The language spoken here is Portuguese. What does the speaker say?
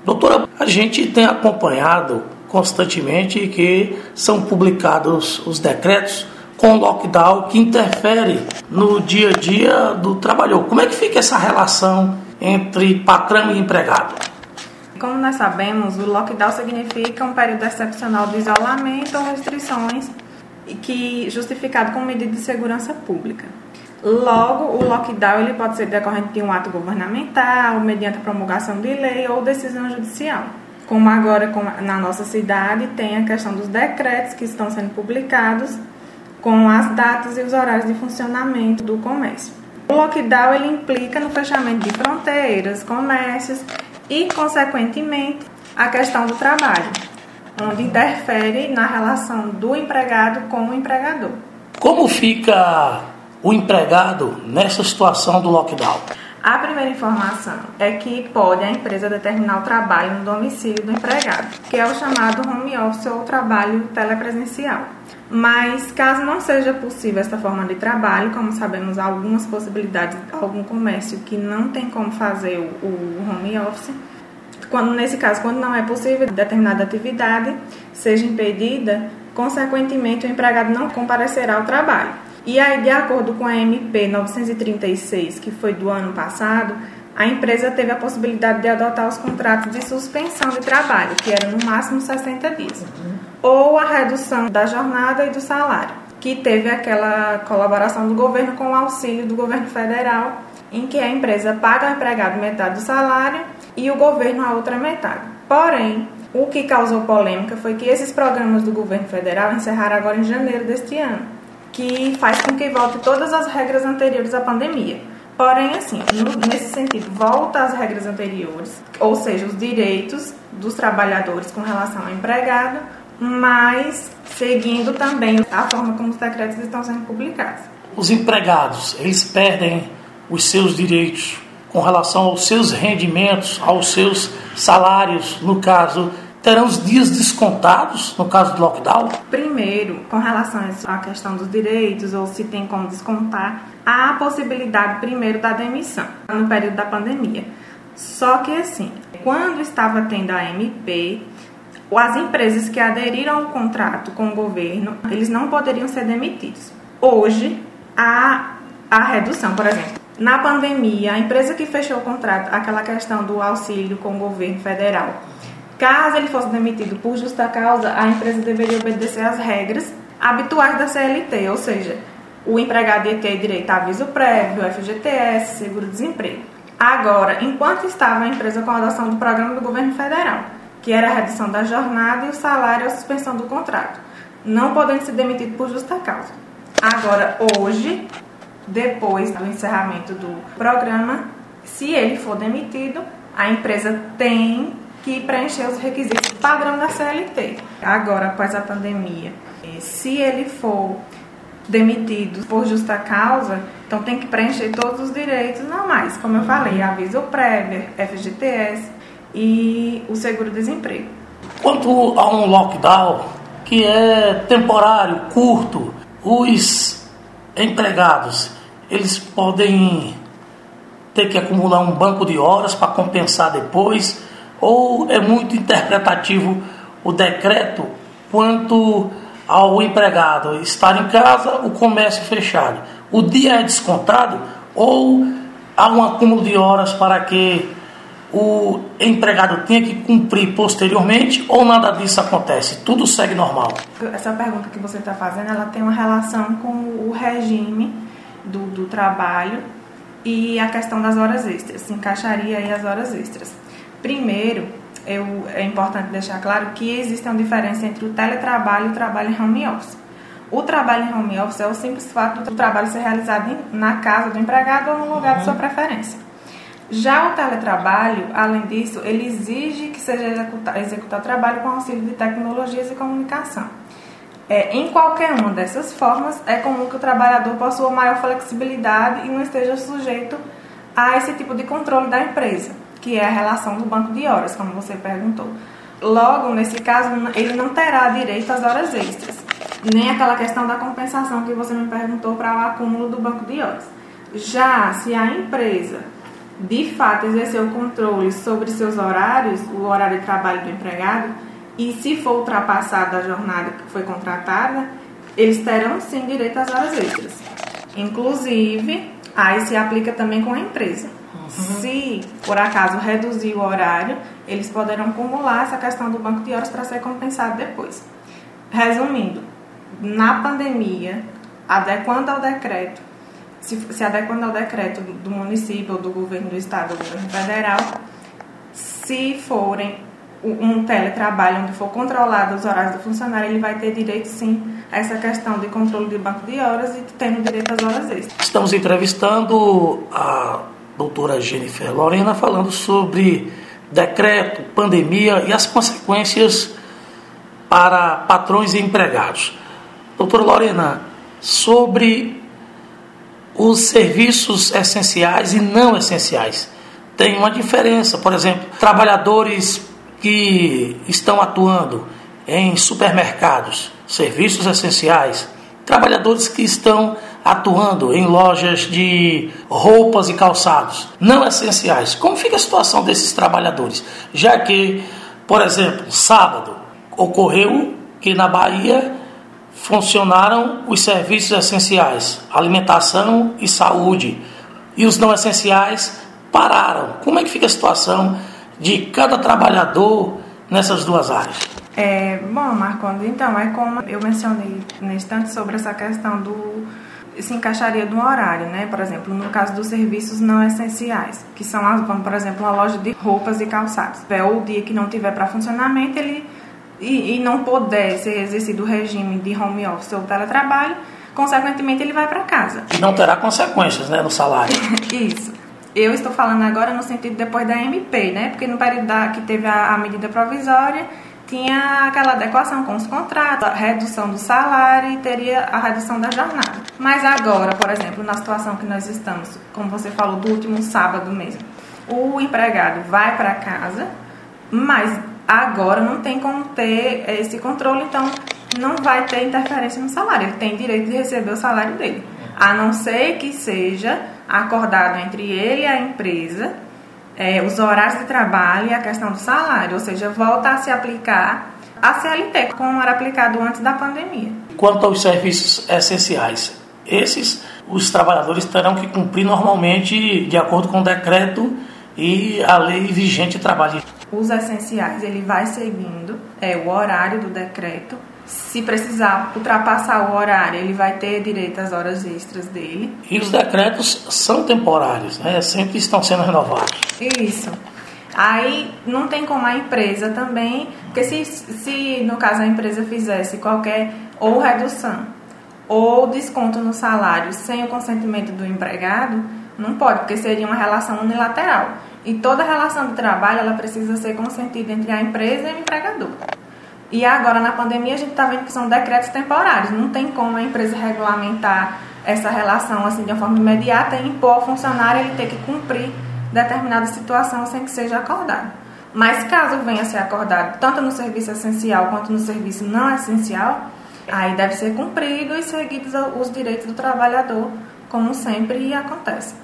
Doutora, a gente tem acompanhado constantemente que são publicados os decretos com lockdown que interfere no dia a dia do trabalhador. Como é que fica essa relação entre patrão e empregado? Como nós sabemos, o lockdown significa um período excepcional de isolamento ou restrições justificado com medida de segurança pública. Logo, o lockdown ele pode ser decorrente de um ato governamental, mediante a promulgação de lei ou decisão judicial. Como agora na nossa cidade tem a questão dos decretos que estão sendo publicados com as datas e os horários de funcionamento do comércio. O lockdown ele implica no fechamento de fronteiras, comércios e, consequentemente, a questão do trabalho, onde interfere na relação do empregado com o empregador. Como fica o empregado nessa situação do lockdown? A primeira informação é que pode a empresa determinar o trabalho no domicílio do empregado, que é o chamado home office ou trabalho telepresencial. Mas, caso não seja possível essa forma de trabalho, como sabemos, há algumas possibilidades, algum comércio que não tem como fazer o home office, nesse caso, quando não é possível determinada atividade seja impedida, consequentemente o empregado não comparecerá ao trabalho. E aí, de acordo com a MP 936, que foi do ano passado, a empresa teve a possibilidade de adotar os contratos de suspensão de trabalho, que eram no máximo 60 dias, ou a redução da jornada e do salário, que teve aquela colaboração do governo com o auxílio do governo federal, em que a empresa paga ao empregado metade do salário e o governo a outra metade. Porém, o que causou polêmica foi que esses programas do governo federal encerraram agora em janeiro deste ano, que faz com que volte todas as regras anteriores à pandemia. Porém, assim, nesse sentido, volta às regras anteriores, ou seja, os direitos dos trabalhadores com relação ao empregado, mas seguindo também a forma como os decretos estão sendo publicados. Os empregados, eles perdem os seus direitos com relação aos seus rendimentos, aos seus salários, no caso, terão os dias descontados no caso do lockdown? Primeiro, com relação à questão dos direitos, ou se tem como descontar, há a possibilidade, primeiro, da demissão no período da pandemia. Só que, assim, quando estava tendo a MP, as empresas que aderiram ao contrato com o governo, eles não poderiam ser demitidos. Hoje, há a redução, por exemplo. Na pandemia, a empresa que fechou o contrato, aquela questão do auxílio com o governo federal, caso ele fosse demitido por justa causa, a empresa deveria obedecer às regras habituais da CLT, ou seja, o empregado ia ter direito a aviso prévio, FGTS, seguro-desemprego. Agora, enquanto estava a empresa com a adoção do programa do governo federal, que era a redução da jornada e o salário e a suspensão do contrato, não podendo ser demitido por justa causa. Agora, hoje, depois do encerramento do programa, se ele for demitido, a empresa tem que preencher os requisitos padrão da CLT. Agora, após a pandemia, se ele for demitido por justa causa, então tem que preencher todos os direitos normais, como eu falei, aviso prévio, FGTS e o seguro-desemprego. Quanto a um lockdown que é temporário, curto, os empregados, eles podem ter que acumular um banco de horas para compensar depois, ou é muito interpretativo o decreto quanto ao empregado estar em casa, o comércio fechado? O dia é descontado ou há um acúmulo de horas para que o empregado tenha que cumprir posteriormente, ou nada disso acontece? Tudo segue normal? Essa pergunta que você está fazendo, ela tem uma relação com o regime do trabalho e a questão das horas extras. Se encaixaria aí as horas extras. Primeiro, é importante deixar claro que existe uma diferença entre o teletrabalho e o trabalho em home office. O trabalho em home office é o simples fato do trabalho ser realizado na casa do empregado ou no lugar de sua preferência. Já o teletrabalho, além disso, ele exige que seja executado trabalho com auxílio de tecnologias e comunicação. Em qualquer uma dessas formas, é comum que o trabalhador possua maior flexibilidade e não esteja sujeito a esse tipo de controle da empresa, que é a relação do banco de horas, como você perguntou. Logo, nesse caso, ele não terá direito às horas extras, nem aquela questão da compensação que você me perguntou para o acúmulo do banco de horas. Já se a empresa de fato exercer o controle sobre seus horários, o horário de trabalho do empregado, e se for ultrapassada a jornada que foi contratada, eles terão sim direito às horas extras. Inclusive, aí se aplica também com a empresa. Se por acaso reduzir o horário, eles poderão acumular essa questão do banco de horas para ser compensado depois. Resumindo, na pandemia, adequando ao decreto, se adequando ao decreto do município, ou do governo do estado, ou do governo federal, se forem um teletrabalho onde for controlado os horários do funcionário, ele vai ter direito sim a essa questão de controle de banco de horas e tendo direito às horas extras. Estamos entrevistando a doutora Jennifer Lorena falando sobre decreto, pandemia e as consequências para patrões e empregados. Doutora Lorena, sobre os serviços essenciais e não essenciais, tem uma diferença. Por exemplo, trabalhadores que estão atuando em supermercados, serviços essenciais, trabalhadores que estão atuando em lojas de roupas e calçados, não essenciais. Como fica a situação desses trabalhadores? Já que, por exemplo, sábado, ocorreu que na Bahia funcionaram os serviços essenciais, alimentação e saúde, e os não essenciais pararam. Como é que fica a situação de cada trabalhador nessas duas áreas? Bom, Marcondes, então, é como eu mencionei no instante sobre essa questão se encaixaria no horário, né? Por exemplo, no caso dos serviços não essenciais, que são, por exemplo, uma loja de roupas e calçados. Ou o dia que não tiver para funcionamento, e não puder ser exercido o regime de home office ou teletrabalho, consequentemente ele vai para casa. E não terá consequências, né, no salário. Isso. Eu estou falando agora no sentido depois da MP, né? Porque no período que teve a medida provisória, tinha aquela adequação com os contratos, a redução do salário e teria a redução da jornada. Mas agora, por exemplo, na situação que nós estamos, como você falou, do último sábado mesmo, o empregado vai para casa, mas agora não tem como ter esse controle, então não vai ter interferência no salário. Ele tem direito de receber o salário dele, a não ser que seja acordado entre ele e a empresa os horários de trabalho e a questão do salário, ou seja, volta a se aplicar a CLT, como era aplicado antes da pandemia. Quanto aos serviços essenciais, os trabalhadores terão que cumprir normalmente de acordo com o decreto e a lei vigente de trabalho. Os essenciais, ele vai seguindo o horário do decreto. Se precisar ultrapassar o horário, ele vai ter direito às horas extras dele. E os decretos são temporários, né? Sempre estão sendo renovados. Isso. Aí não tem como a empresa também, porque se no caso a empresa fizesse qualquer ou redução ou desconto no salário sem o consentimento do empregado, não pode, porque seria uma relação unilateral. E toda relação de trabalho ela precisa ser consentida entre a empresa e o empregador. E agora, na pandemia, a gente está vendo que são decretos temporários. Não tem como a empresa regulamentar essa relação assim, de uma forma imediata e impor ao funcionário ele ter que cumprir determinada situação sem que seja acordado. Mas caso venha a ser acordado, tanto no serviço essencial quanto no serviço não essencial, aí deve ser cumprido e seguidos os direitos do trabalhador, como sempre acontece.